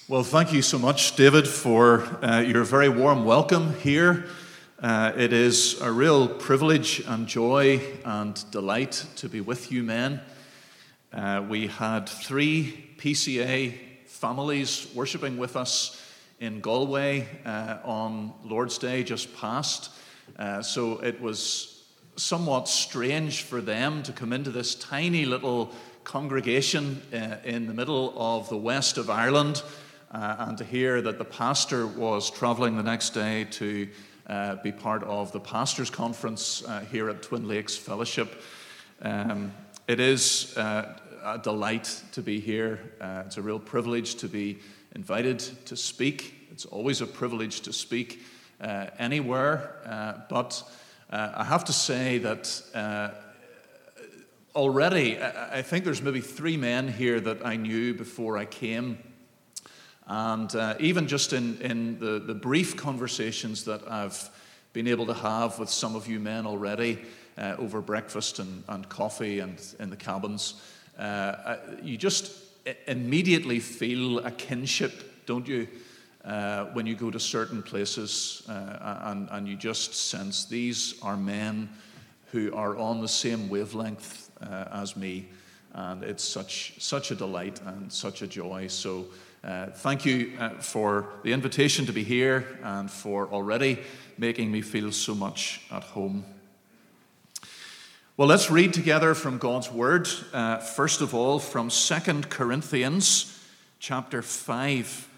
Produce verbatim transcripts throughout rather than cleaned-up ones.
Well, thank you so much, David, for uh, your very warm welcome here. Uh, it is a real privilege and joy and delight to be with you men. Uh, we had three P C A families worshipping with us in Galway uh, on Lord's Day just past. Uh, so it was somewhat strange for them to come into this tiny little congregation uh, in the middle of the west of Ireland uh, and to hear that the pastor was travelling the next day to uh, be part of the pastors' conference uh, here at Twin Lakes Fellowship. Um, it is uh, a delight to be here. Uh, it's a real privilege to be invited to speak. It's always a privilege to speak uh, anywhere, uh, but uh, I have to say that uh, already I think there's maybe three men here that I knew before I came, and uh, even just in, in the, the brief conversations that I've been able to have with some of you men already uh, over breakfast and, and coffee and in the cabins, uh, you just immediately feel a kinship, don't you, uh, when you go to certain places, uh, and, and you just sense these are men who are on the same wavelength uh, as me, and it's such such a delight and such a joy. So uh, thank you uh, for the invitation to be here and for already making me feel so much at home. Well, let's read together from God's Word, uh, first of all from Second Corinthians chapter five.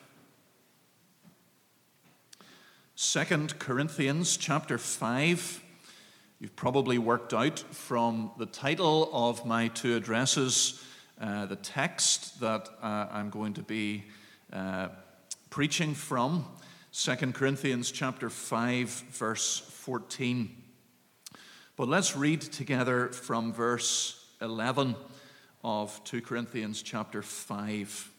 Second Corinthians chapter five. You've probably worked out from the title of my two addresses uh, the text that uh, I'm going to be uh, preaching from, Second Corinthians chapter five, verse fourteen. But let's read together from verse eleven of Second Corinthians chapter five.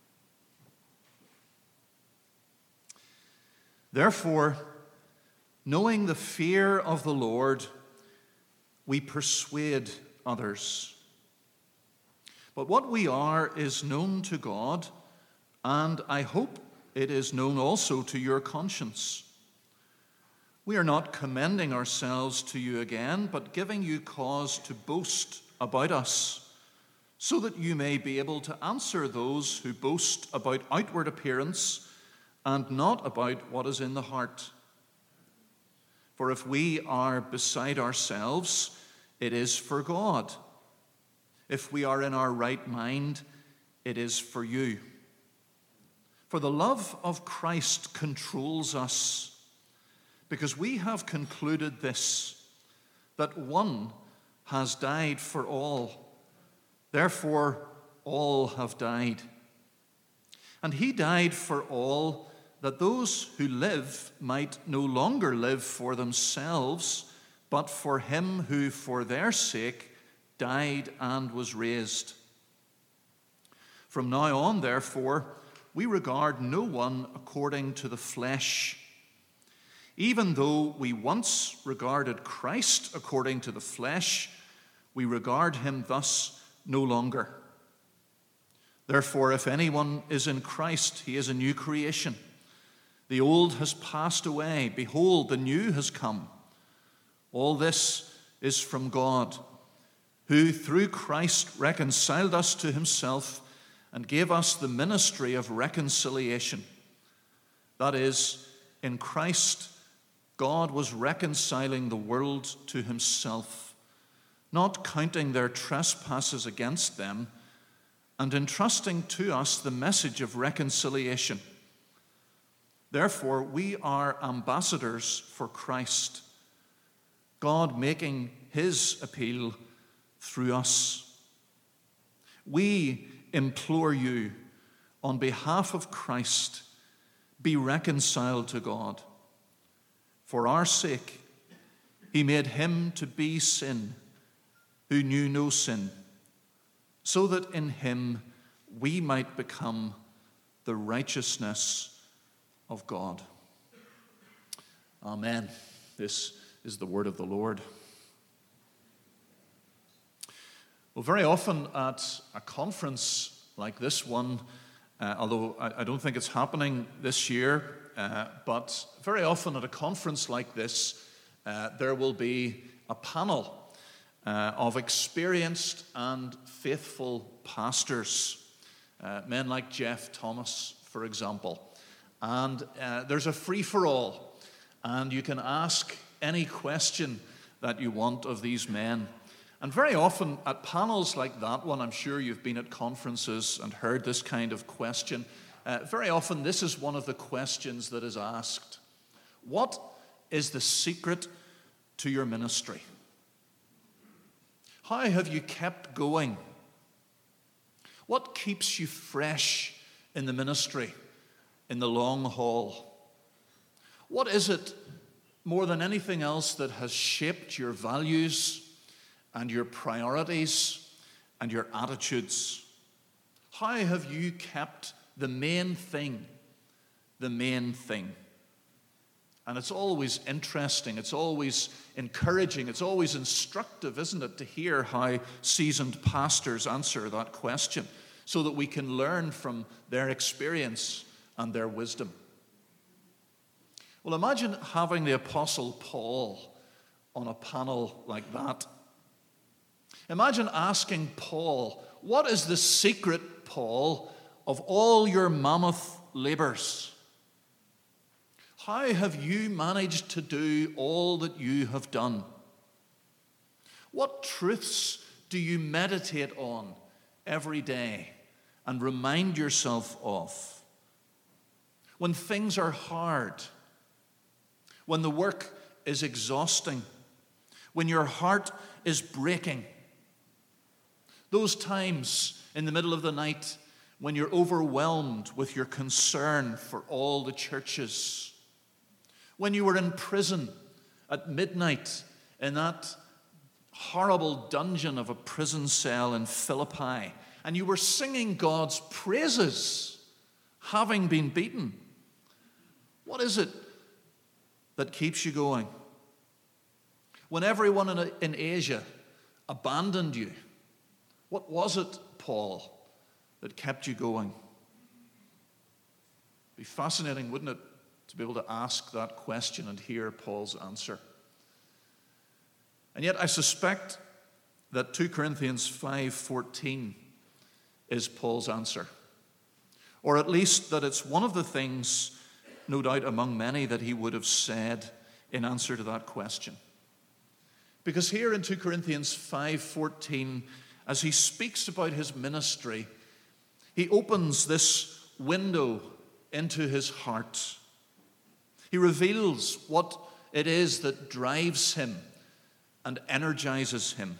Therefore, knowing the fear of the Lord, we persuade others. But what we are is known to God, and I hope it is known also to your conscience. We are not commending ourselves to you again, but giving you cause to boast about us, so that you may be able to answer those who boast about outward appearance and not about what is in the heart. For if we are beside ourselves, it is for God. If we are in our right mind, it is for you. For the love of Christ controls us, because we have concluded this, that one has died for all. Therefore, all have died. And he died for all, that those who live might no longer live for themselves, but for him who for their sake died and was raised. From now on, therefore, we regard no one according to the flesh. Even though we once regarded Christ according to the flesh, we regard him thus no longer. Therefore, if anyone is in Christ, he is a new creation. The old has passed away. Behold, the new has come. All this is from God, who through Christ reconciled us to himself and gave us the ministry of reconciliation. That is, in Christ, God was reconciling the world to himself, not counting their trespasses against them, and entrusting to us the message of reconciliation. Therefore, we are ambassadors for Christ, God making his appeal through us. We implore you, on behalf of Christ, be reconciled to God. For our sake, he made him to be sin, who knew no sin, so that in him we might become the righteousness of God. Amen. This is the word of the Lord. Well, very often at a conference like this one, uh, although I, I don't think it's happening this year, uh, but very often at a conference like this, uh, there will be a panel uh, of experienced and faithful pastors, uh, men like Jeff Thomas, for example. And uh, there's a free-for-all, and you can ask any question that you want of these men. And very often at panels like that one, I'm sure you've been at conferences and heard this kind of question. Uh, very often this is one of the questions that is asked. What is the secret to your ministry? How have you kept going? What keeps you fresh in the ministry, in the long haul? What is it, more than anything else, that has shaped your values and your priorities and your attitudes? How have you kept the main thing, the main thing? And it's always interesting, it's always encouraging, it's always instructive, isn't it, to hear how seasoned pastors answer that question so that we can learn from their experience and their wisdom. Well, imagine having the Apostle Paul on a panel like that. Imagine asking Paul, what is the secret, Paul, of all your mammoth labors? How have you managed to do all that you have done? What truths do you meditate on every day and remind yourself of? When things are hard, when the work is exhausting, when your heart is breaking, those times in the middle of the night when you're overwhelmed with your concern for all the churches, when you were in prison at midnight in that horrible dungeon of a prison cell in Philippi, and you were singing God's praises, having been beaten. What is it that keeps you going? When everyone in, in Asia abandoned you, what was it, Paul, that kept you going? It'd be fascinating, wouldn't it, to be able to ask that question and hear Paul's answer. And yet I suspect that two Corinthians five fourteen is Paul's answer. Or at least that it's one of the things, no doubt among many, that he would have said in answer to that question. Because here in two Corinthians five fourteen, as he speaks about his ministry, he opens this window into his heart. He reveals what it is that drives him and energizes him.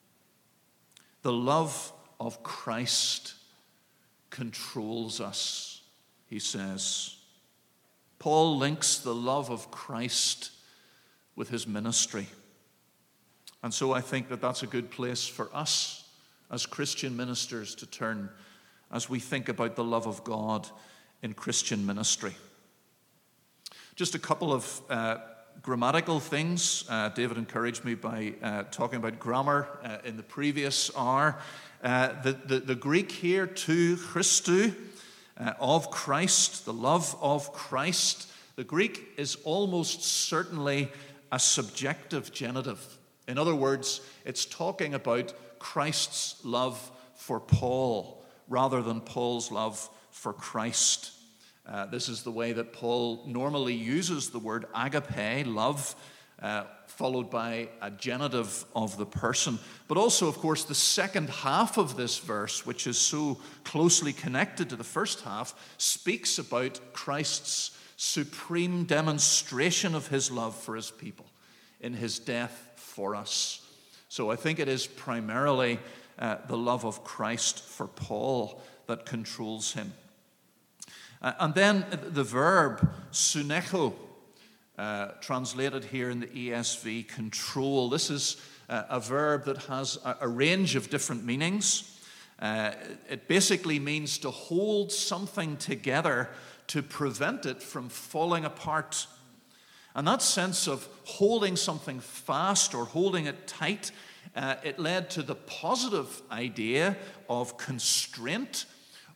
The love of Christ controls us, he says. Paul links the love of Christ with his ministry. And so I think that that's a good place for us as Christian ministers to turn as we think about the love of God in Christian ministry. Just a couple of uh, grammatical things. Uh, David encouraged me by uh, talking about grammar uh, in the previous hour. Uh, the, the, the Greek here, to Christou, uh, of Christ, the love of Christ. The Greek is almost certainly a subjective genitive. In other words, it's talking about Christ's love for Paul rather than Paul's love for Christ. Uh, this is the way that Paul normally uses the word agape, love, uh, followed by a genitive of the person. But also, of course, the second half of this verse, which is so closely connected to the first half, speaks about Christ's supreme demonstration of his love for his people in his death for us. So I think it is primarily uh, the love of Christ for Paul that controls him. Uh, and then the verb sunecho, uh, translated here in the E S V, control. This is uh, a verb that has a, a range of different meanings. Uh, it basically means to hold something together to prevent it from falling apart. And that sense of holding something fast or holding it tight, uh, it led to the positive idea of constraint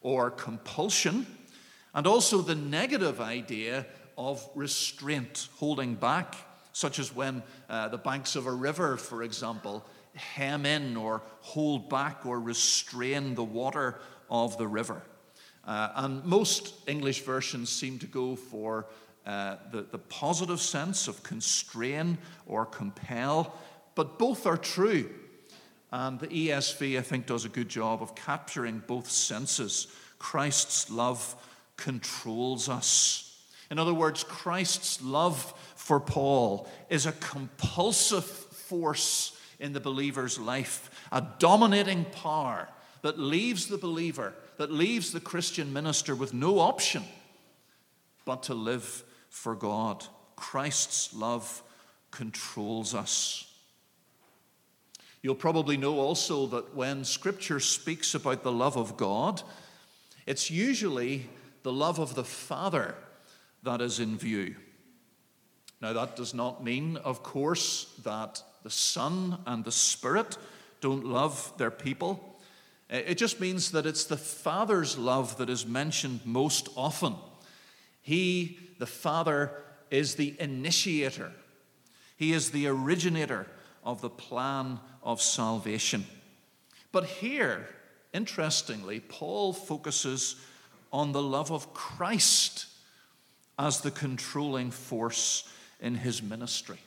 or compulsion, and also the negative idea of restraint, holding back, such as when uh, the banks of a river, for example, hem in or hold back or restrain the water of the river. Uh, and most English versions seem to go for uh, the, the positive sense of constrain or compel, but both are true. And the E S V, I think, does a good job of capturing both senses. Christ's love controls us. In other words, Christ's love for Paul is a compulsive force in the believer's life, a dominating power that leaves the believer, that leaves the Christian minister with no option but to live for God. Christ's love controls us. You'll probably know also that when Scripture speaks about the love of God, it's usually the love of the Father that is in view. Now, that does not mean, of course, that the Son and the Spirit don't love their people. It just means that it's the Father's love that is mentioned most often. He, the Father, is the initiator. He is the originator of the plan of salvation. But here, interestingly, Paul focuses on the love of Christ as the controlling force in his ministry.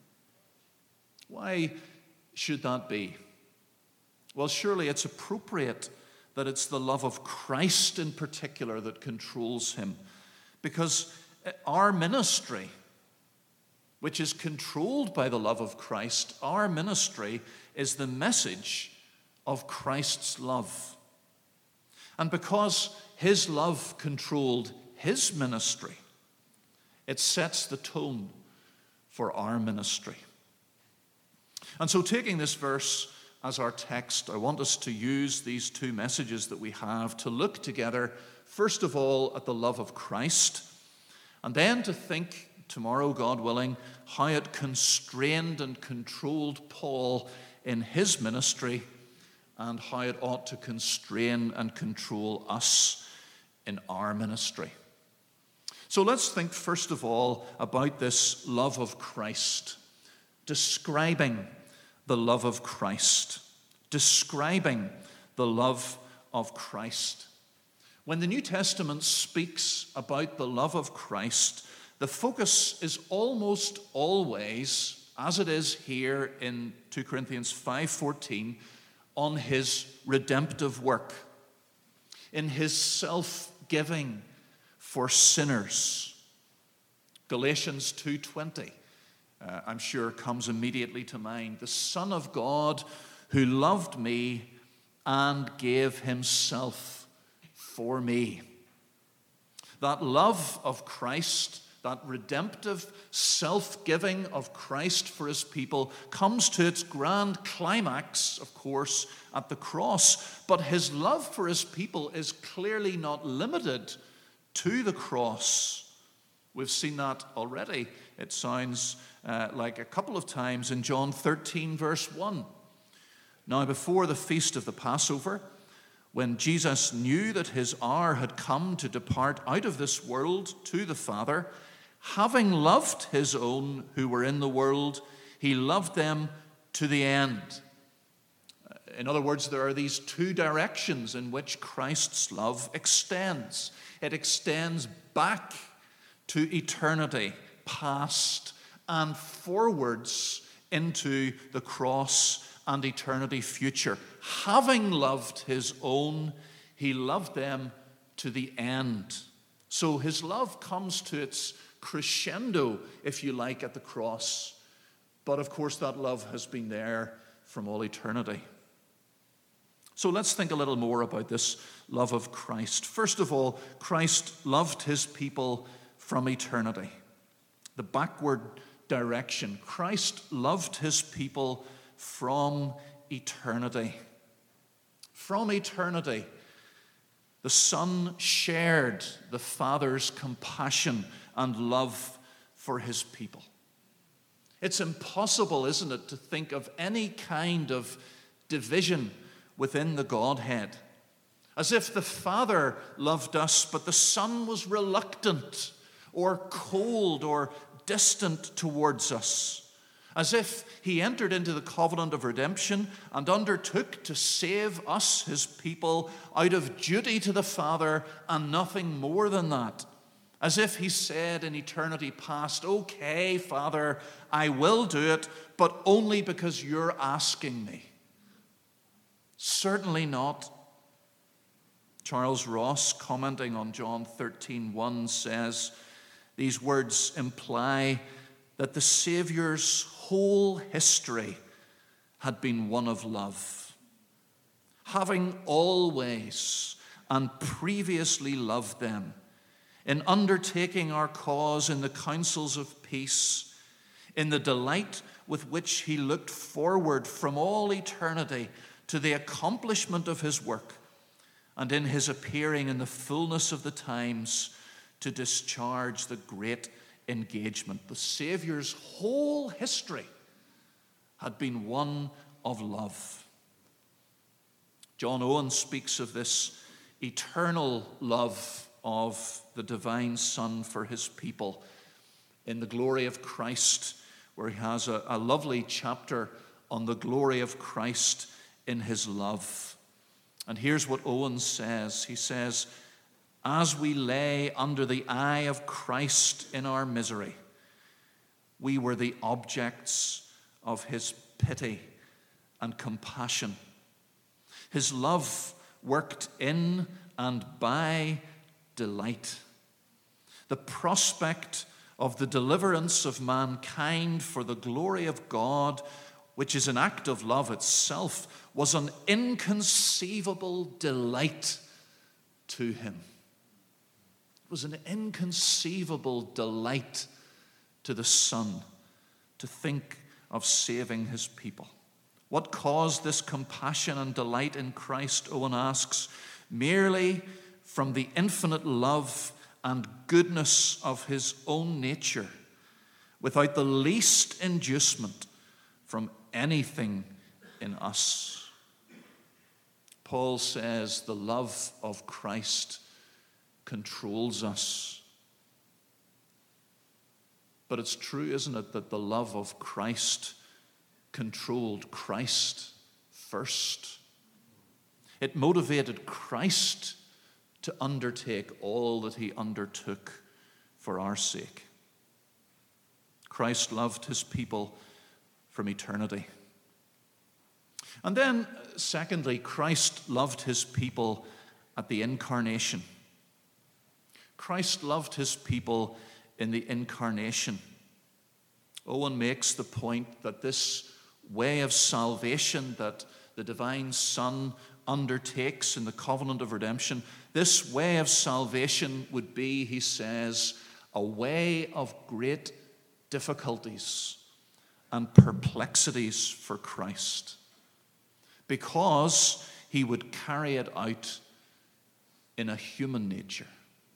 Why should that be? Well, surely it's appropriate that it's the love of Christ in particular that controls him, because our ministry, which is controlled by the love of Christ, our ministry is the message of Christ's love. And because his love controlled his ministry, it sets the tone for our ministry. And so, taking this verse as our text, I want us to use these two messages that we have to look together, first of all, at the love of Christ, and then to think, tomorrow, God willing, how it constrained and controlled Paul in his ministry, and how it ought to constrain and control us in our ministry. So let's think first of all about this love of Christ, describing the love of Christ, describing the love of Christ. When the New Testament speaks about the love of Christ, the focus is almost always, as it is here in two Corinthians five fourteen, on his redemptive work, in his self-giving for sinners. Galatians two twenty, uh, I'm sure, comes immediately to mind. The Son of God who loved me and gave himself for me. That love of Christ, that redemptive self-giving of Christ for his people, comes to its grand climax, of course, at the cross. But his love for his people is clearly not limited to the cross. We've seen that already. It sounds uh, like a couple of times in John thirteen, verse one. Now, before the feast of the Passover, when Jesus knew that his hour had come to depart out of this world to the Father, having loved his own who were in the world, he loved them to the end. In other words, there are these two directions in which Christ's love extends. It extends back to eternity, past, and forwards into the cross and eternity future. Having loved his own, he loved them to the end. So his love comes to its crescendo, if you like, at the cross. But of course, that love has been there from all eternity. So let's think a little more about this love of Christ. First of all, Christ loved his people from eternity. The backward direction. Christ loved his people from eternity. From eternity, the Son shared the Father's compassion and love for his people. It's impossible, isn't it, to think of any kind of division within the Godhead, As if the Father loved us, but the Son was reluctant or cold or distant towards us. As if he entered into the covenant of redemption and undertook to save us, his people, out of duty to the Father and nothing more than that. As if he said in eternity past, okay, Father, I will do it, but only because you're asking me. Certainly not. Charles Ross, commenting on John thirteen one, says, these words imply that the Savior's whole history had been one of love. Having always and previously loved them, in undertaking our cause in the councils of peace, in the delight with which he looked forward from all eternity to the accomplishment of his work, and in his appearing in the fullness of the times to discharge the great engagement. The Savior's whole history had been one of love. John Owen speaks of this eternal love of the divine Son for his people in The Glory of Christ, where he has a, a lovely chapter on the glory of Christ in his love. And here's what Owen says. He says, as we lay under the eye of Christ in our misery, we were the objects of his pity and compassion. His love worked in and by delight. The prospect of the deliverance of mankind for the glory of God, which is an act of love itself, was an inconceivable delight to him. It was an inconceivable delight to the Son to think of saving his people. What caused this compassion and delight in Christ, Owen asks, merely from the infinite love and goodness of his own nature, without the least inducement from anything in us. Paul says the love of Christ controls us. But it's true, isn't it, that the love of Christ controlled Christ first. It motivated Christ to undertake all that he undertook for our sake. Christ loved his people from eternity. And then, secondly, Christ loved his people at the incarnation. Christ loved his people in the incarnation. Owen makes the point that this way of salvation that the divine Son undertakes in the covenant of redemption, this way of salvation would be, he says, a way of great difficulties and perplexities for Christ, because he would carry it out in a human nature.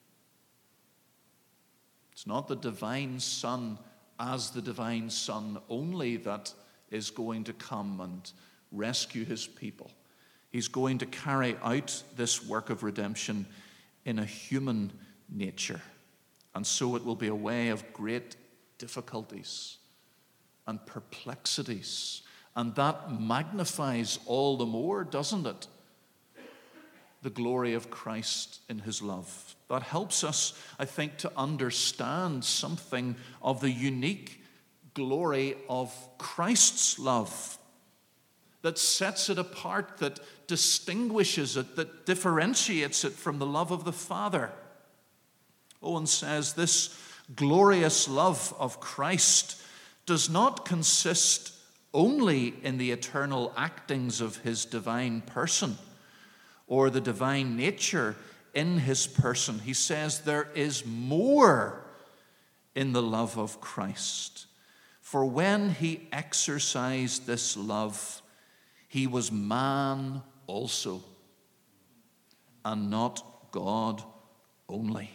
It's not the divine Son as the divine Son only that is going to come and rescue his people. He's going to carry out this work of redemption in a human nature. And so it will be a way of great difficulties and perplexities. And that magnifies all the more, doesn't it, the glory of Christ in his love. That helps us, I think, to understand something of the unique glory of Christ's love that sets it apart, that distinguishes it, that differentiates it from the love of the Father. Owen says this glorious love of Christ does not consist only in the eternal actings of his divine person or the divine nature in his person. He says there is more in the love of Christ. For when he exercised this love, he was man also, and not God only.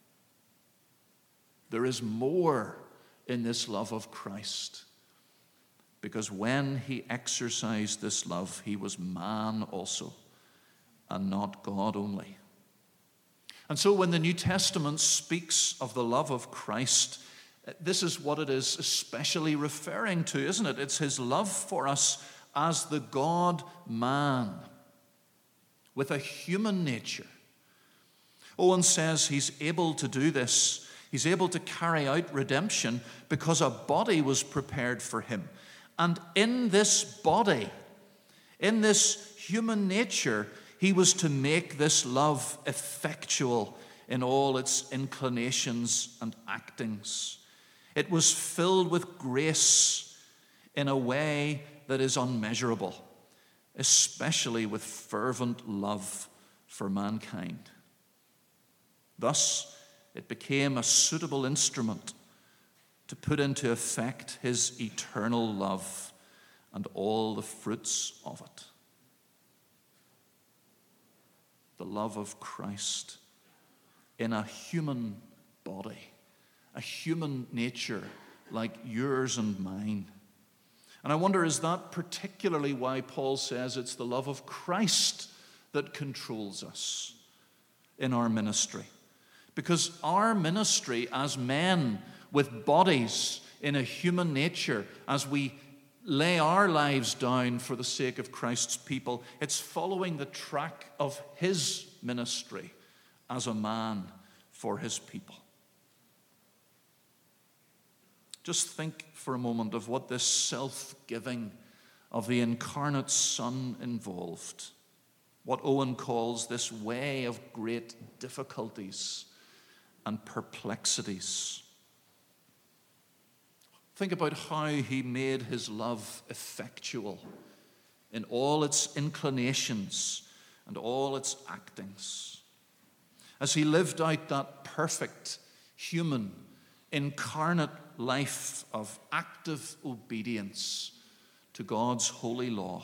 There is more in this love of Christ, because when he exercised this love, he was man also, and not God only. And so when the New Testament speaks of the love of Christ, this is what it is especially referring to, isn't it? It's his love for us as the God-man with a human nature. Owen says he's able to do this. He's able to carry out redemption because a body was prepared for him. And in this body, in this human nature, he was to make this love effectual in all its inclinations and actings. It was filled with grace in a way that is unmeasurable, especially with fervent love for mankind. Thus, it became a suitable instrument to put into effect his eternal love and all the fruits of it. The love of Christ in a human body, a human nature like yours and mine. And I wonder, is that particularly why Paul says it's the love of Christ that controls us in our ministry? Because our ministry as men with bodies in a human nature, as we lay our lives down for the sake of Christ's people, it's following the track of his ministry as a man for his people. Just think for a moment of what this self-giving of the incarnate Son involved. What Owen calls this way of great difficulties and perplexities. Think about how he made his love effectual in all its inclinations and all its actings. As he lived out that perfect, human, incarnate life of active obedience to God's holy law.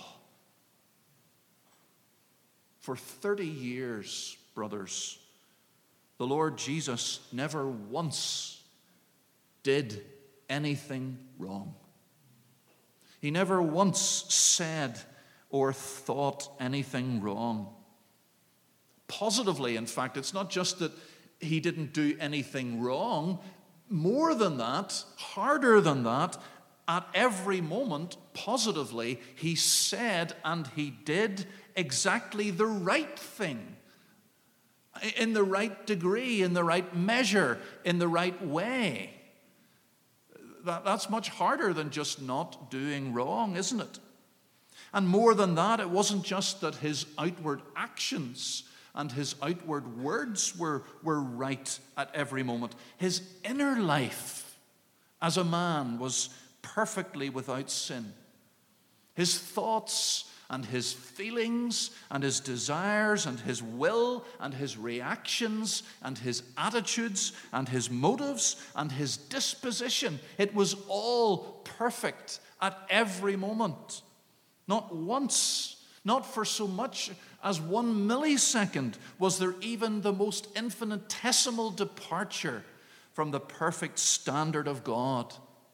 For thirty years, brothers, the Lord Jesus never once did anything wrong. He never once said or thought anything wrong. Positively, in fact, it's not just that he didn't do anything wrong. More than that, harder than that, at every moment, positively, he said and he did exactly the right thing, in the right degree, in the right measure, in the right way. That, that's much harder than just not doing wrong, isn't it? And more than that, it wasn't just that his outward actions and his outward words were, were right at every moment. His inner life as a man was perfectly without sin. His thoughts and his feelings and his desires and his will and his reactions and his attitudes and his motives and his disposition, it was all perfect at every moment. Not once, not for so much as one millisecond was there even the most infinitesimal departure from the perfect standard of God.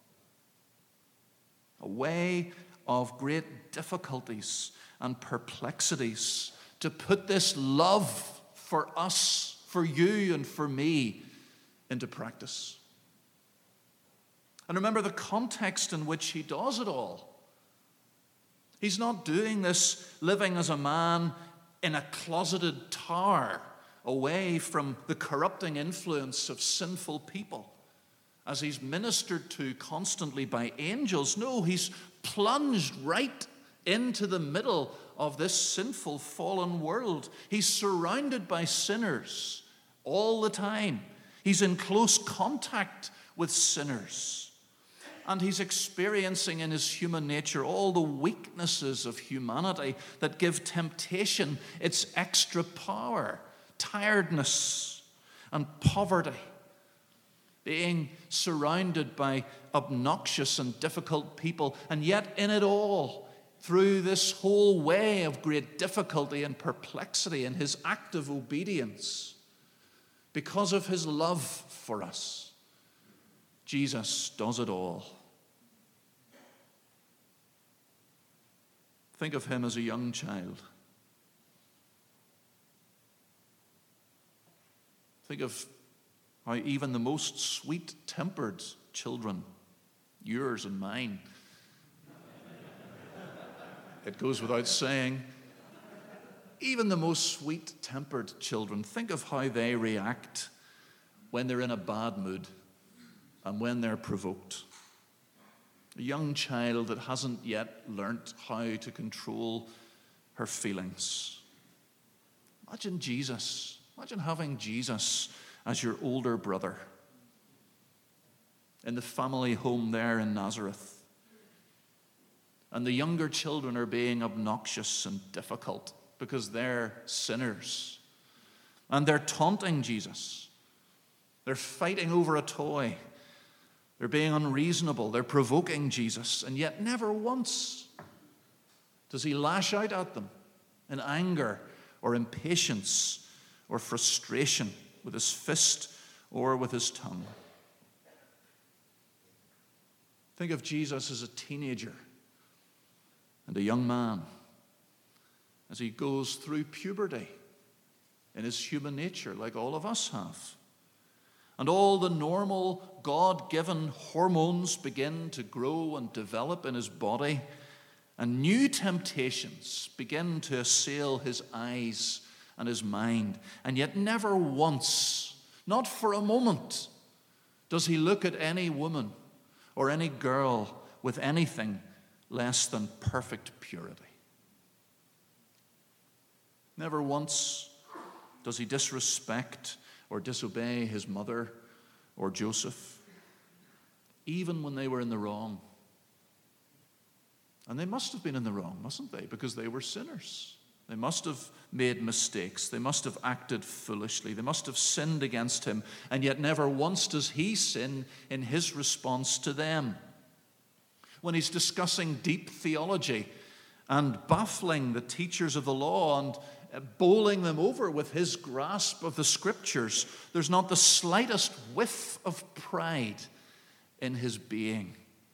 A way of great difficulties and perplexities to put this love for us, for you and for me, into practice. And remember the context in which he does it all. He's not doing this living as a man in a closeted tower away from the corrupting influence of sinful people as he's ministered to constantly by angels. No, he's plunged right into the middle of this sinful, fallen world. He's surrounded by sinners all the time. He's in close contact with sinners. And he's experiencing in his human nature all the weaknesses of humanity that give temptation its extra power, tiredness and poverty. Being surrounded by obnoxious and difficult people, and yet in it all, through this whole way of great difficulty and perplexity and his active obedience, because of his love for us, Jesus does it all. Think of him as a young child. Think of how even the most sweet-tempered children, yours and mine, it goes without saying, even the most sweet-tempered children, think of how they react when they're in a bad mood and when they're provoked. A young child that hasn't yet learnt how to control her feelings. Imagine Jesus. Imagine having Jesus as your older brother in the family home there in Nazareth. And the younger children are being obnoxious and difficult because they're sinners. And they're taunting Jesus. They're fighting over a toy. They're being unreasonable. They're provoking Jesus. And yet never once does he lash out at them in anger or impatience or frustration with his fist or with his tongue. Think of Jesus as a teenager and a young man as he goes through puberty in his human nature, like all of us have. And all the normal, God-given hormones begin to grow and develop in his body, and new temptations begin to assail his eyes and his mind. And yet never once, not for a moment, does he look at any woman or any girl with anything less than perfect purity. Never once does he disrespect or disobey his mother or Joseph, even when they were in the wrong. And they must have been in the wrong, mustn't they? Because they were sinners. They must have made mistakes. They must have acted foolishly. They must have sinned against him. And yet never once does he sin in his response to them. When he's discussing deep theology and baffling the teachers of the law and bowling them over with his grasp of the scriptures, there's not the slightest whiff of pride in his being.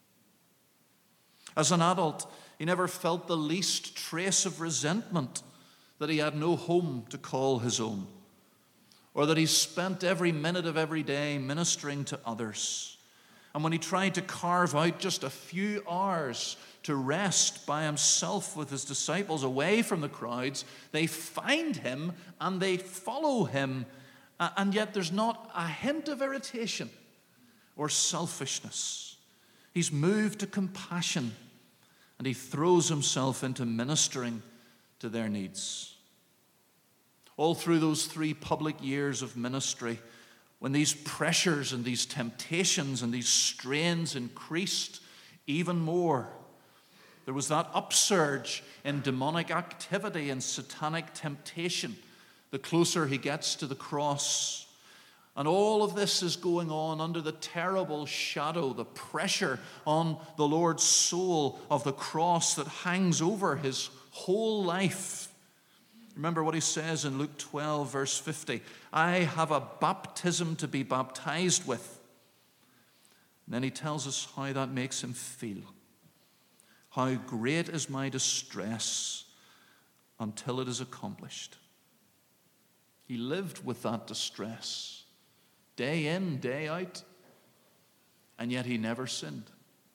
As an adult, he never felt the least trace of resentment that he had no home to call his own, or that he spent every minute of every day ministering to others. And when he tried to carve out just a few hours to rest by himself with his disciples away from the crowds, they find him and they follow him. And yet there's not a hint of irritation or selfishness. He's moved to compassion and he throws himself into ministering to their needs. All through those three public years of ministry, when these pressures and these temptations and these strains increased even more, there was that upsurge in demonic activity and satanic temptation the closer he gets to the cross. And all of this is going on under the terrible shadow, the pressure on the Lord's soul of the cross that hangs over his whole life. Remember what he says in Luke twelve, verse fifty. I have a baptism to be baptized with. And then he tells us how that makes him feel. How great is my distress until it is accomplished. He lived with that distress, day in, day out, and yet he never sinned.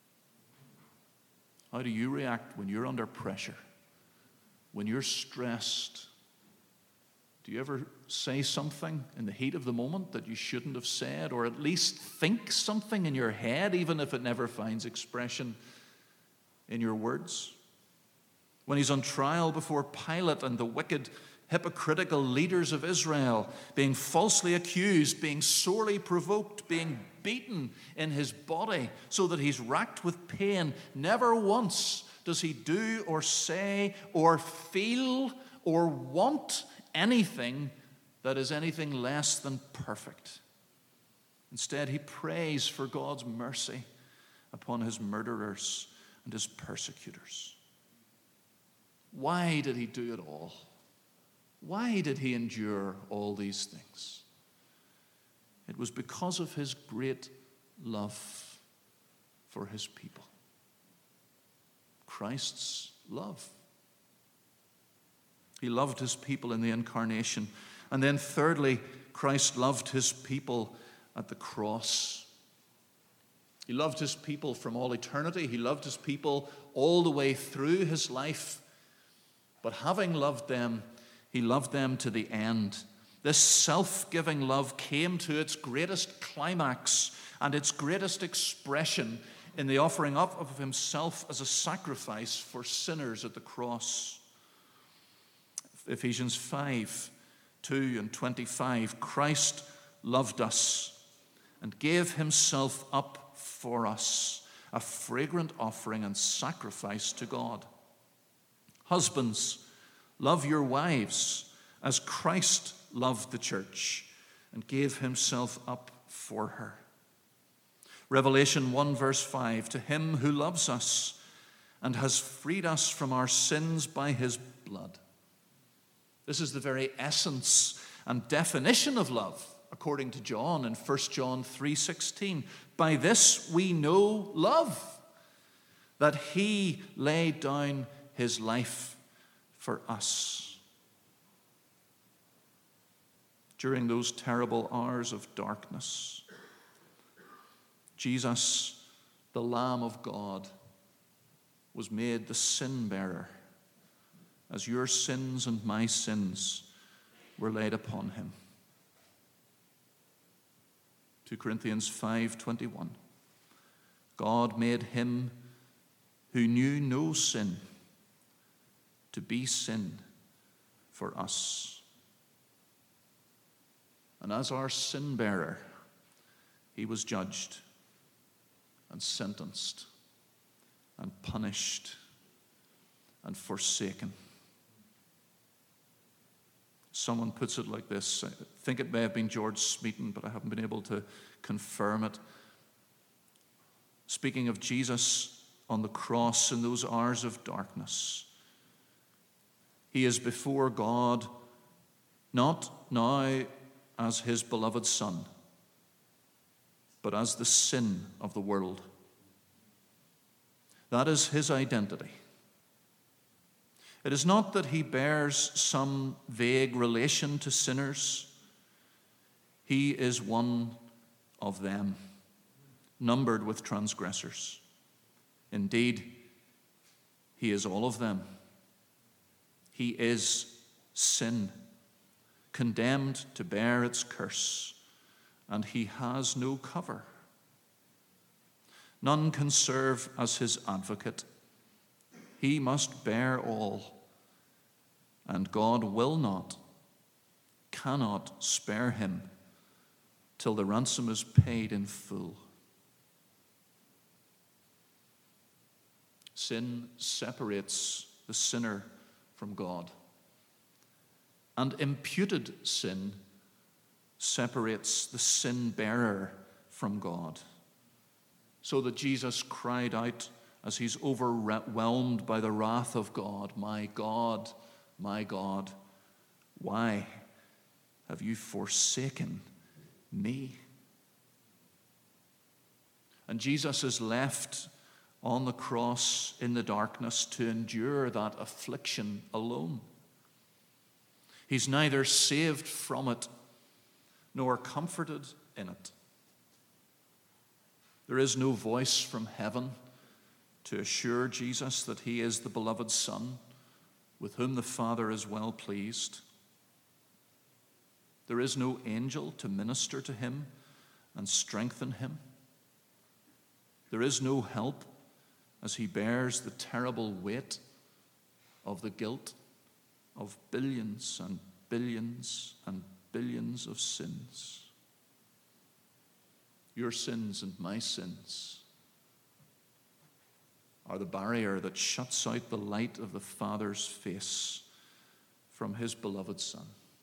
How do you react when you're under pressure? When you're stressed? Do you ever say something in the heat of the moment that you shouldn't have said, or at least think something in your head, even if it never finds expression in your words? When he's on trial before Pilate and the wicked, hypocritical leaders of Israel, being falsely accused, being sorely provoked, being beaten in his body so that he's racked with pain, never once does he do or say or feel or want anything that is anything less than perfect. Instead, he prays for God's mercy upon his murderers and his persecutors. Why did he do it all? Why did he endure all these things? It was because of his great love for his people. Christ's love. He loved his people in the incarnation. And then thirdly, Christ loved his people at the cross. He loved his people from all eternity. He loved his people all the way through his life. But having loved them, he loved them to the end. This self-giving love came to its greatest climax and its greatest expression in the offering up of himself as a sacrifice for sinners at the cross. Ephesians five, two and twenty-five, Christ loved us and gave himself up for us, a fragrant offering and sacrifice to God. Husbands, love your wives as Christ loved the church and gave himself up for her. Revelation one verse five, to him who loves us and has freed us from our sins by his blood. This is the very essence and definition of love, according to John in First John three sixteen. By this we know love, that he laid down his life for us. During those terrible hours of darkness, Jesus, the Lamb of God, was made the sin bearer, as your sins and my sins were laid upon him. Second Corinthians five twenty-one. God made him who knew no sin to be sin for us. And as our sin bearer, he was judged and sentenced and punished and forsaken. Someone puts it like this. I think it may have been George Smeaton, but I haven't been able to confirm it. Speaking of Jesus on the cross in those hours of darkness, he is before God, not now as his beloved Son, but as the sin of the world. That is his identity. It is not that he bears some vague relation to sinners. He is one of them, numbered with transgressors. Indeed, he is all of them. He is sin, condemned to bear its curse, and he has no cover. None can serve as his advocate. He must bear all, and God will not, cannot spare him till the ransom is paid in full. Sin separates the sinner from God, and imputed sin separates the sin bearer from God, so that Jesus cried out as he's overwhelmed by the wrath of God, "My God, my God, why have you forsaken me?" And Jesus is left on the cross in the darkness to endure that affliction alone. He's neither saved from it nor comforted in it. There is no voice from heaven to assure Jesus that he is the beloved Son with whom the Father is well pleased. There is no angel to minister to him and strengthen him. There is no help as he bears the terrible weight of the guilt of billions and billions and billions of sins. Your sins and my sins are the barrier that shuts out the light of the Father's face from his beloved Son.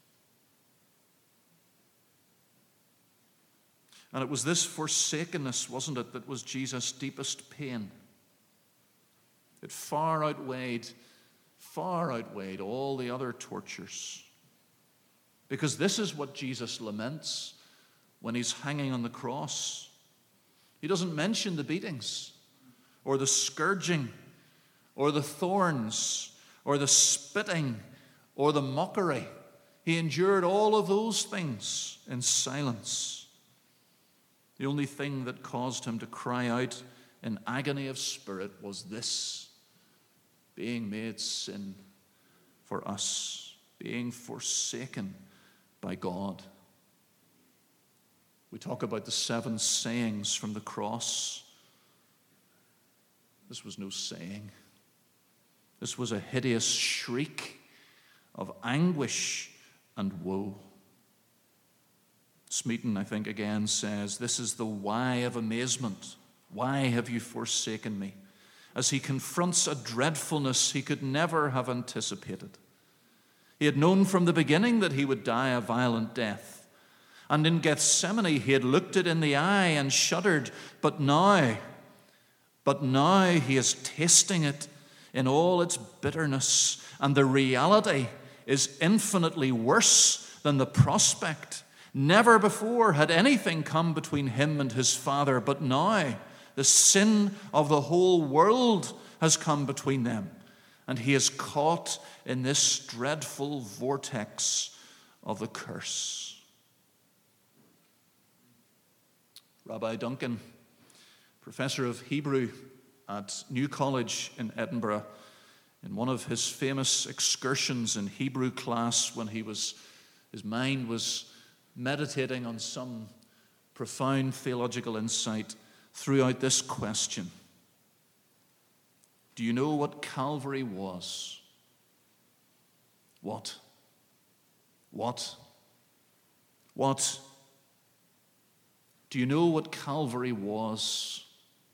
And it was this forsakenness, wasn't it, that was Jesus' deepest pain. It far outweighed, far outweighed all the other tortures. Because this is what Jesus laments when he's hanging on the cross. He doesn't mention the beatings, or the scourging, or the thorns, or the spitting, or the mockery. He endured all of those things in silence. The only thing that caused him to cry out in agony of spirit was this: being made sin for us, being forsaken by God. We talk about the seven sayings from the cross. This was no saying. This was a hideous shriek of anguish and woe. Smeaton, I think, again says, this is the why of amazement. Why have you forsaken me? As he confronts a dreadfulness he could never have anticipated. He had known from the beginning that he would die a violent death. And in Gethsemane he had looked it in the eye and shuddered. But now, but now he is tasting it in all its bitterness. And the reality is infinitely worse than the prospect. Never before had anything come between him and his Father, but now the sin of the whole world has come between them, and he is caught in this dreadful vortex of the curse. Rabbi Duncan, professor of Hebrew at New College in Edinburgh, in one of his famous excursions in Hebrew class when he was, his mind was meditating on some profound theological insight, threw out this question: do you know what Calvary was? What? What? What? Do you know what Calvary was?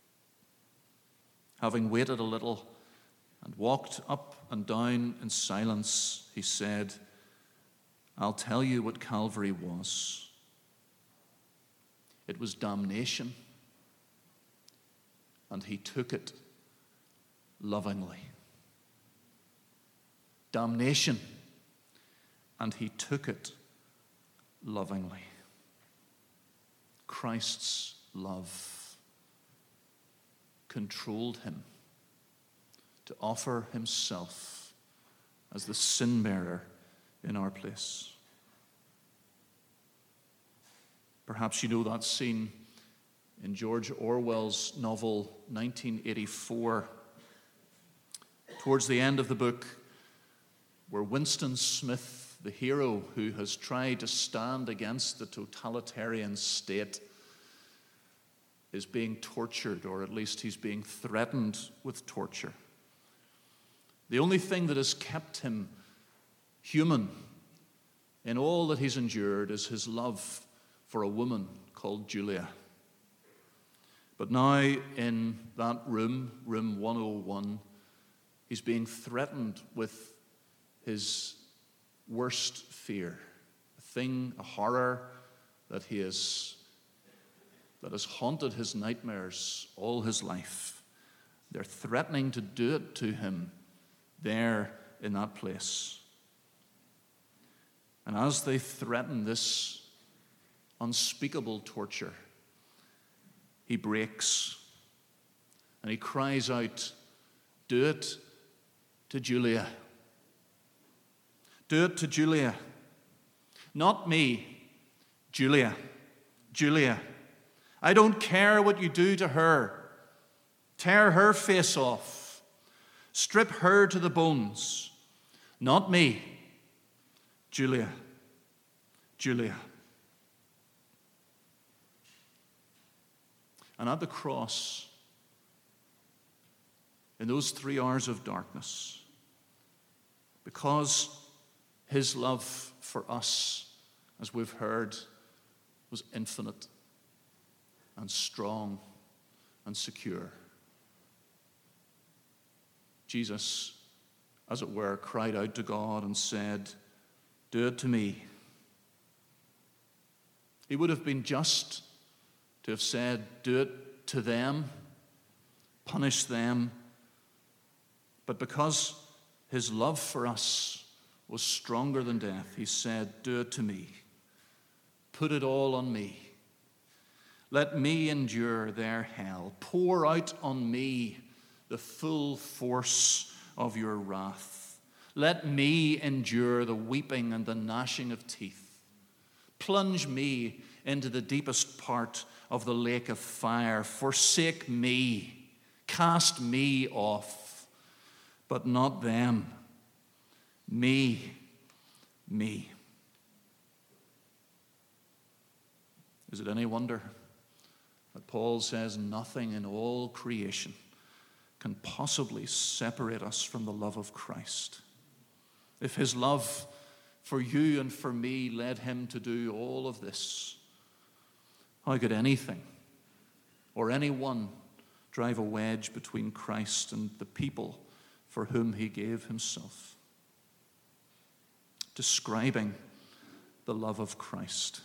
Having waited a little and walked up and down in silence, he said, I'll tell you what Calvary was. It was damnation, and he took it lovingly. Damnation, and he took it lovingly. Christ's love controlled him to offer himself as the sin bearer in our place. Perhaps you know that scene in George Orwell's novel nineteen eighty-four, towards the end of the book, where Winston Smith, the hero who has tried to stand against the totalitarian state, is being tortured, or at least he's being threatened with torture. The only thing that has kept him human in all that he's endured is his love for a woman called Julia. But now in that room, room one oh one, he's being threatened with his worst fear, a thing, a horror that he is, that has haunted his nightmares all his life. They're threatening to do it to him there in that place. And as they threaten this unspeakable torture, he breaks and he cries out, do it to Julia. Do it to Julia. Not me, Julia. Julia. I don't care what you do to her. Tear her face off. Strip her to the bones. Not me, Julia. Julia. And at the cross, in those three hours of darkness, because his love for us, as we've heard, was infinite and strong and secure, Jesus, as it were, cried out to God and said, do it to me. He would have been just to have said, do it to them, punish them. But because his love for us was stronger than death, he said, do it to me. Put it all on me. Let me endure their hell. Pour out on me the full force of your wrath. Let me endure the weeping and the gnashing of teeth. Plunge me into the deepest part of the lake of fire. Forsake me. Cast me off. But not them. Me. Me. Is it any wonder that Paul says nothing in all creation can possibly separate us from the love of Christ? If his love for you and for me led him to do all of this, how could anything or anyone drive a wedge between Christ and the people for whom he gave himself? Describing the love of Christ.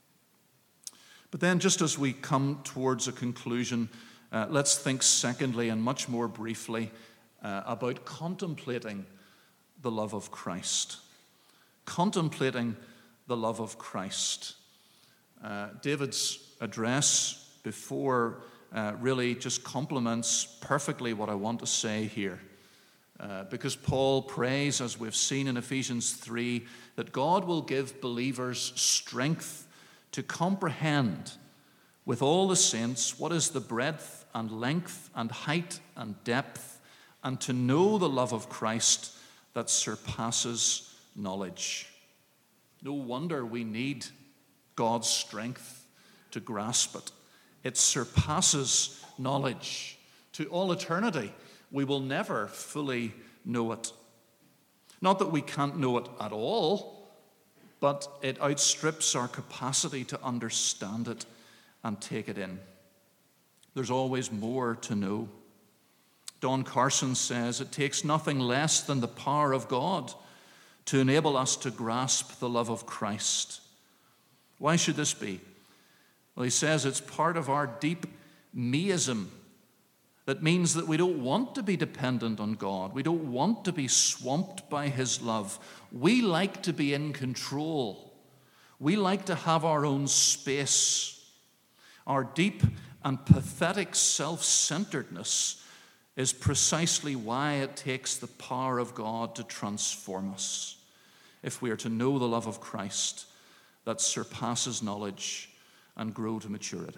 But then, just as we come towards a conclusion, uh, let's think secondly and much more briefly uh, about contemplating the love of Christ. Contemplating the love of Christ. Uh, David's address before uh, really just complements perfectly what I want to say here. Uh, because Paul prays, as we've seen in Ephesians three, that God will give believers strength to comprehend with all the saints what is the breadth and length and height and depth, and to know the love of Christ that surpasses knowledge. No wonder we need God's strength to grasp it. It surpasses knowledge. To all eternity, we will never fully know it. Not that we can't know it at all, but it outstrips our capacity to understand it and take it in. There's always more to know. Don Carson says it takes nothing less than the power of God to enable us to grasp the love of Christ. Why should this be? Well, he says it's part of our deep meism. That means that we don't want to be dependent on God. We don't want to be swamped by his love. We like to be in control. We like to have our own space. Our deep and pathetic self-centeredness is precisely why it takes the power of God to transform us, if we are to know the love of Christ that surpasses knowledge and grow to maturity.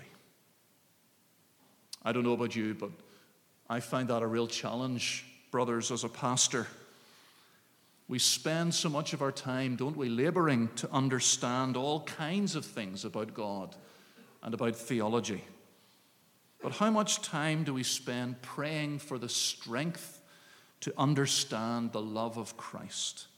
I don't know about you, but I find that a real challenge, brothers, as a pastor. We spend so much of our time, don't we, laboring to understand all kinds of things about God and about theology. But how much time do we spend praying for the strength to understand the love of Christ?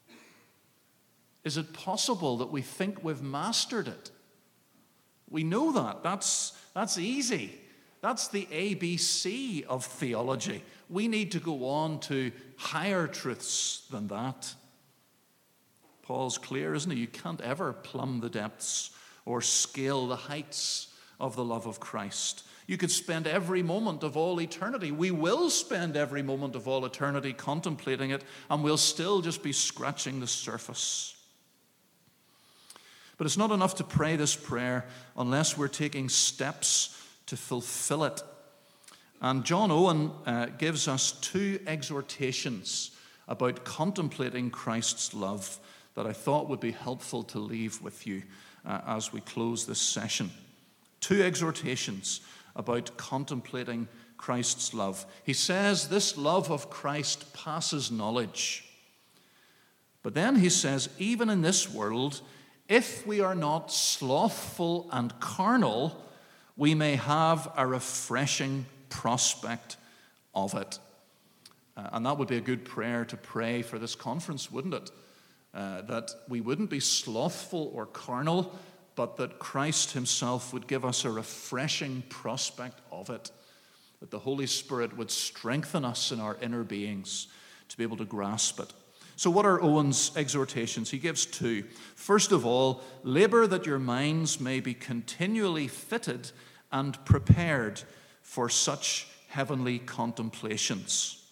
Is it possible that we think we've mastered it? We know that. That's, that's easy. That's the A B C of theology. We need to go on to higher truths than that. Paul's clear, isn't he? You can't ever plumb the depths or scale the heights of the love of Christ. You could spend every moment of all eternity. We will spend every moment of all eternity contemplating it, and we'll still just be scratching the surface. But it's not enough to pray this prayer unless we're taking steps to fulfill it. And John Owen uh, gives us two exhortations about contemplating Christ's love that I thought would be helpful to leave with you uh, as we close this session. Two exhortations about contemplating Christ's love. He says this love of Christ passes knowledge. But then he says, even in this world, if we are not slothful and carnal, we may have a refreshing prospect of it. Uh, and that would be a good prayer to pray for this conference, wouldn't it? Uh, that we wouldn't be slothful or carnal, but that Christ himself would give us a refreshing prospect of it. That the Holy Spirit would strengthen us in our inner beings to be able to grasp it. So what are Owen's exhortations? He gives two. First of all, labor that your minds may be continually fitted and prepared for such heavenly contemplations.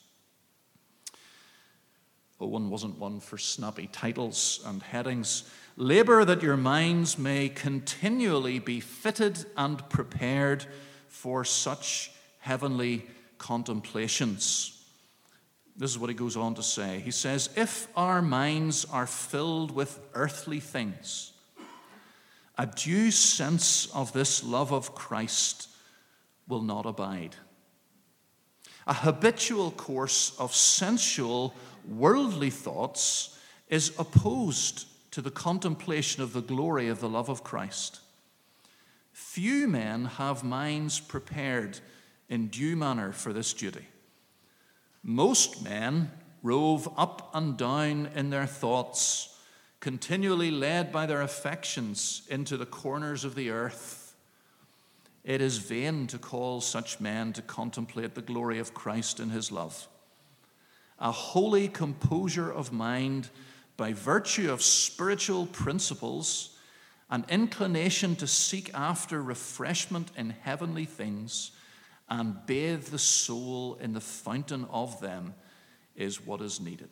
Owen wasn't one for snappy titles and headings. Labor that your minds may continually be fitted and prepared for such heavenly contemplations. This is what he goes on to say. He says, if our minds are filled with earthly things, a due sense of this love of Christ will not abide. A habitual course of sensual, worldly thoughts is opposed to the contemplation of the glory of the love of Christ. Few men have minds prepared in due manner for this duty. Most men rove up and down in their thoughts, continually led by their affections into the corners of the earth. It is vain to call such men to contemplate the glory of Christ in his love. A holy composure of mind by virtue of spiritual principles, an inclination to seek after refreshment in heavenly things and bathe the soul in the fountain of them is what is needed.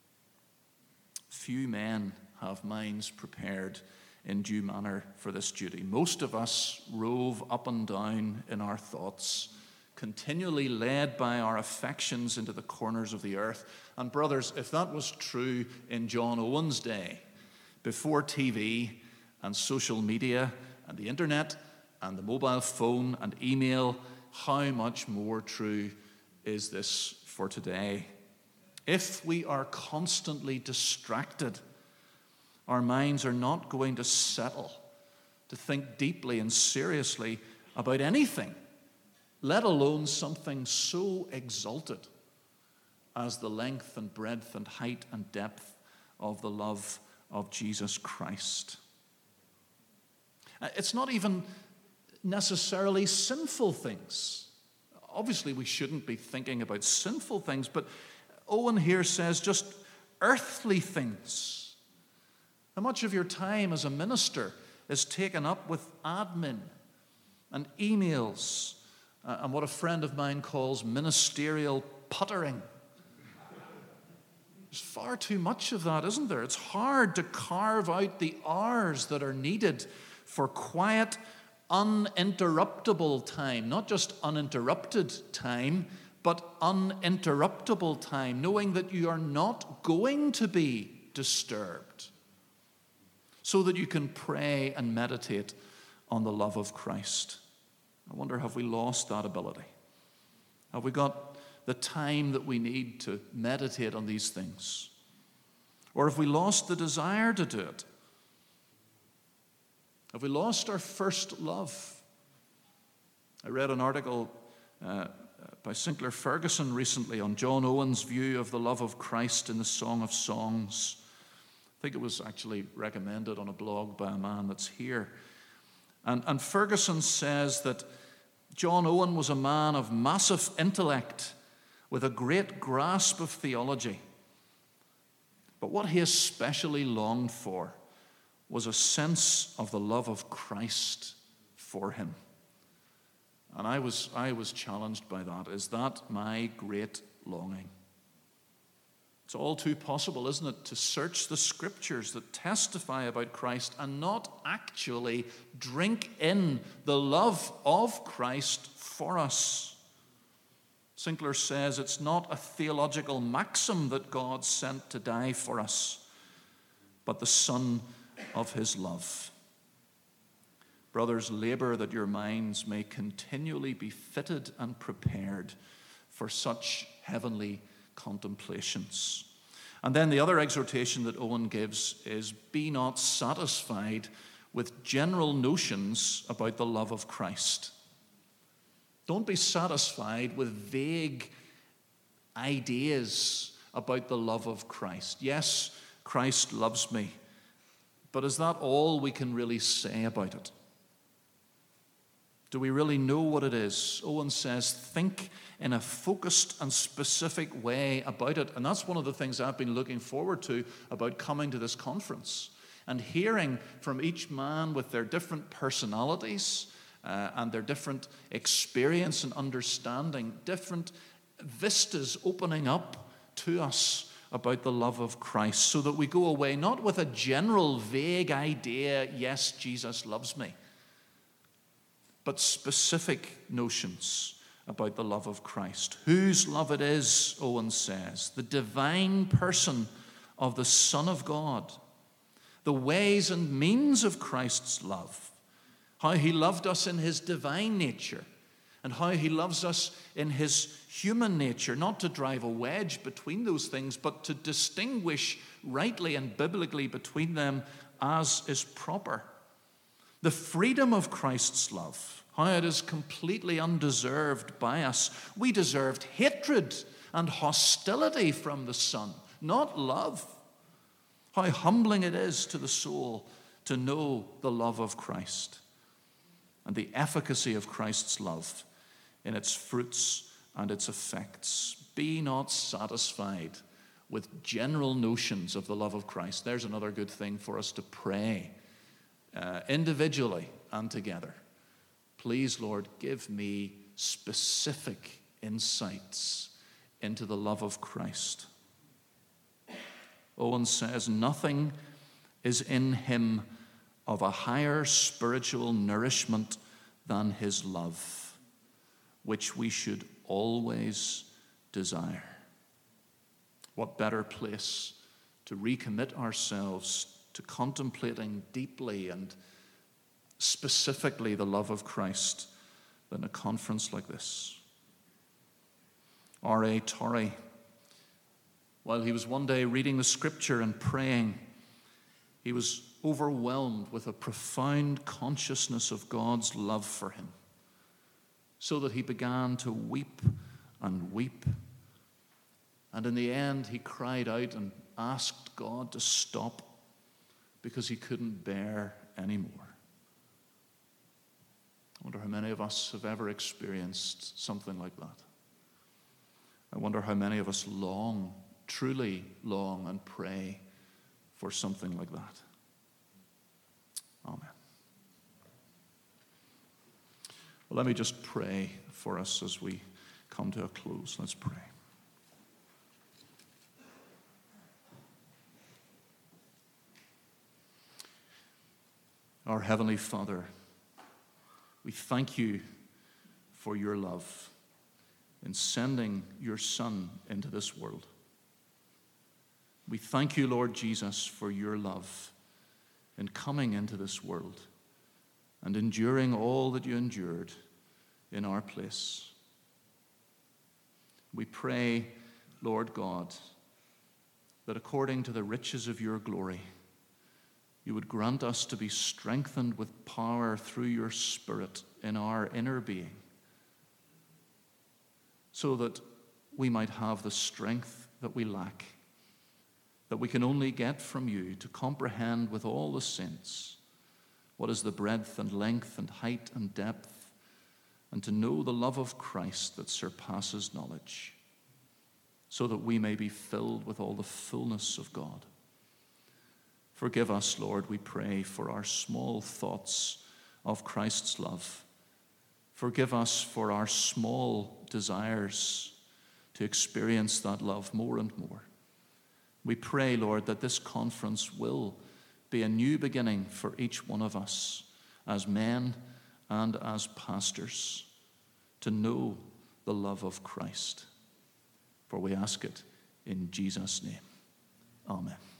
Few men have minds prepared in due manner for this duty. Most of us rove up and down in our thoughts, continually led by our affections into the corners of the earth. And brothers, if that was true in John Owen's day, before T V and social media and the internet and the mobile phone and email, how much more true is this for today? If we are constantly distracted, our minds are not going to settle to think deeply and seriously about anything, let alone something so exalted as the length and breadth and height and depth of the love of Jesus Christ. It's not even necessarily sinful things. Obviously, we shouldn't be thinking about sinful things, but Owen here says just earthly things. How much of your time as a minister is taken up with admin and emails uh, and what a friend of mine calls ministerial puttering? There's far too much of that, isn't there? It's hard to carve out the hours that are needed for quiet, uninterruptible time, not just uninterrupted time, but uninterruptible time, knowing that you are not going to be disturbed, so that you can pray and meditate on the love of Christ. I wonder, have we lost that ability? Have we got the time that we need to meditate on these things? Or have we lost the desire to do it? Have we lost our first love? I read an article uh, by Sinclair Ferguson recently on John Owen's view of the love of Christ in the Song of Songs. I think it was actually recommended on a blog by a man that's here. And, and Ferguson says that John Owen was a man of massive intellect with a great grasp of theology. But what he especially longed for was a sense of the love of Christ for him. And I was, I was challenged by that. Is that my great longing? It's all too possible, isn't it, to search the scriptures that testify about Christ and not actually drink in the love of Christ for us. Sinclair says it's not a theological maxim that God sent to die for us, but the Son of his love. Brothers, labor that your minds may continually be fitted and prepared for such heavenly contemplations. And then the other exhortation that Owen gives is, be not satisfied with general notions about the love of Christ. Don't be satisfied with vague ideas about the love of Christ. Yes, Christ loves me, but is that all we can really say about it? Do we really know what it is? Owen says, think in a focused and specific way about it. And that's one of the things I've been looking forward to about coming to this conference and hearing from each man with their different personalities uh, and their different experience and understanding, different vistas opening up to us about the love of Christ, so that we go away not with a general vague idea, yes, Jesus loves me, but specific notions about the love of Christ. Whose love it is, Owen says, the divine person of the Son of God, the ways and means of Christ's love, how he loved us in his divine nature, and how he loves us in his human nature, not to drive a wedge between those things, but to distinguish rightly and biblically between them as is proper. The freedom of Christ's love, how it is completely undeserved by us. We deserved hatred and hostility from the Son, not love. How humbling it is to the soul to know the love of Christ and the efficacy of Christ's love in its fruits and its effects. Be not satisfied with general notions of the love of Christ. There's another good thing for us to pray uh, individually and together. Please, Lord, give me specific insights into the love of Christ. Owen says, nothing is in him of a higher spiritual nourishment than his love, which we should always desire. What better place to recommit ourselves to contemplating deeply and specifically the love of Christ than a conference like this? R A Torrey, while he was one day reading the scripture and praying, he was overwhelmed with a profound consciousness of God's love for him, so that he began to weep and weep. And in the end, he cried out and asked God to stop because he couldn't bear anymore. I wonder how many of us have ever experienced something like that. I wonder how many of us long, truly long, and pray for something like that. Amen. Well, let me just pray for us as we come to a close. Let's pray. Our Heavenly Father, we thank you for your love in sending your Son into this world. We thank you, Lord Jesus, for your love in coming into this world and enduring all that you endured in our place. We pray, Lord God, that according to the riches of your glory, you would grant us to be strengthened with power through your Spirit in our inner being, so that we might have the strength that we lack, that we can only get from you, to comprehend with all the saints what is the breadth and length and height and depth, and to know the love of Christ that surpasses knowledge, so that we may be filled with all the fullness of God. Forgive us, Lord, we pray, for our small thoughts of Christ's love. Forgive us for our small desires to experience that love more and more. We pray, Lord, that this conference will be a new beginning for each one of us as men and as pastors to know the love of Christ. For we ask it in Jesus' name. Amen.